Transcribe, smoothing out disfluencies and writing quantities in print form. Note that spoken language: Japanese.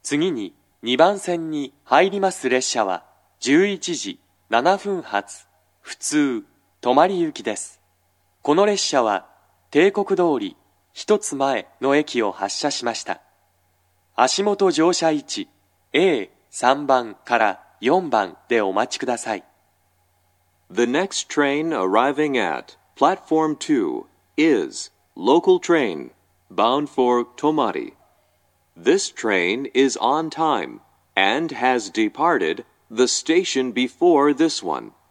次に2番線に入ります列車は11時7分発普通泊まり行きです。この列車は帝国通り一つ前の駅を発車しました。足元乗車位置 A3 番から4番でお待ちください。 The next train arriving at Platform 2 is local train bound for Tomari. This train is on time and has departed the station before this one.